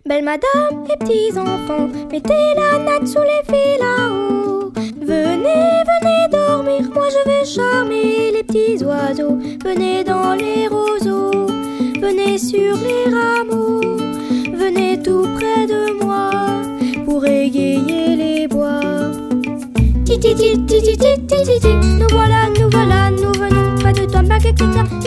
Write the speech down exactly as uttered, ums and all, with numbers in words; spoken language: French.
Belle madame et petits enfants, mettez la natte sous les fils là-haut. Venez, venez dormir, moi je vais charmer les petits oiseaux. Venez dans les roseaux, venez sur les rameaux, venez tout près de moi pour égayer les bois. Ti ti ti ti ti ti ti ti ti. Nous voilà, nous voilà, nous venons près de toi, ma caquita.